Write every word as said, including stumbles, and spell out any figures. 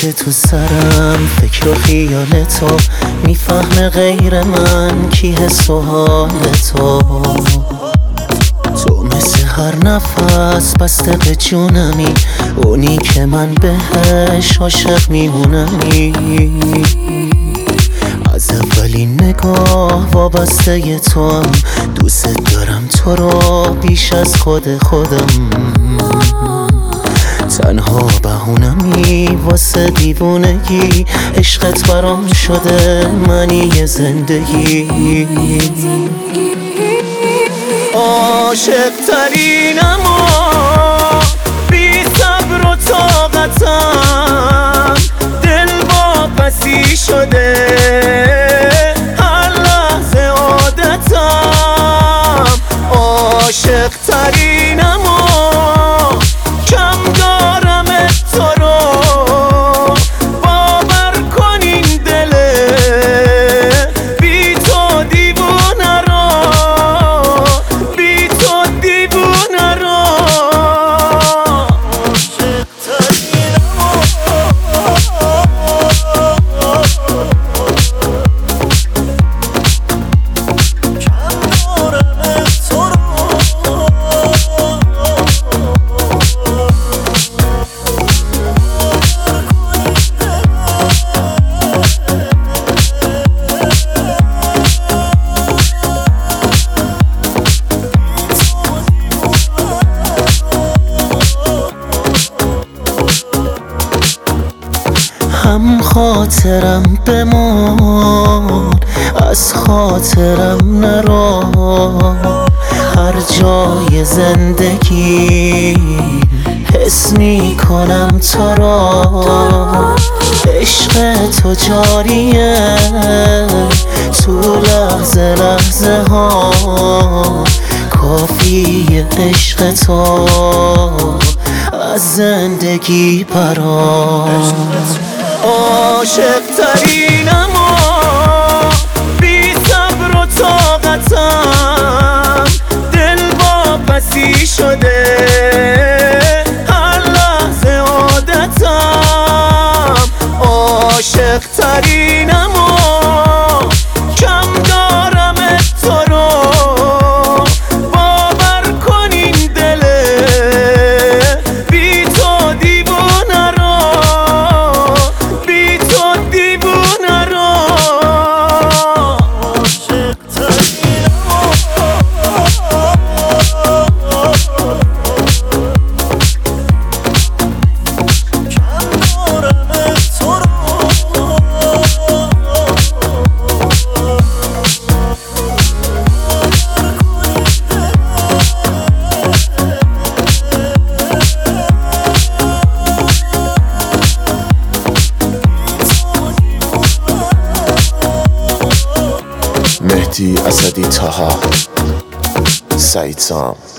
میگرده تو سرم فکر و خیال تو، میفهمه غیر من کی حس و حال تو. تو مثل هر نفس بسته به جونمی، اونی که من بهش عاشق میمونمی. از اولین نگاه وابسته ی تو هم، دوست دارم تو رو بیش از خود خودم. تنها بهونمی واسه دیوونگی، عشقت برام شده منی زندگی. عاشق ترینم و بی صبر و طاقتم، دل واپسی شده هر لحظه عادتم. عاشق ترینم و کم دارم تو رو، باور کن این دله بی تو دیوونه رو، بی تو دیوونه رو. عاشق ترینم و کم دارم تو رو. هم خاطرم بمان، از خاطرم نرو. هر جای زندگی حس میکنم تو را، عشق تو جاریه تو لحظه لحظه ها. کافیه عشق تو از زندگی برام. عاشق ترینم و بی صبر و طاقتم، دل واپسی شده هر لحظه عادتم. عاشق ترینم و کم دارم تو رو، باور کن این دله بی تو دیوونه رو، بی تو دیوونه رو. عاشق ترینم و کم دارم تو رو. مهدی اسدی طه، سعید سام.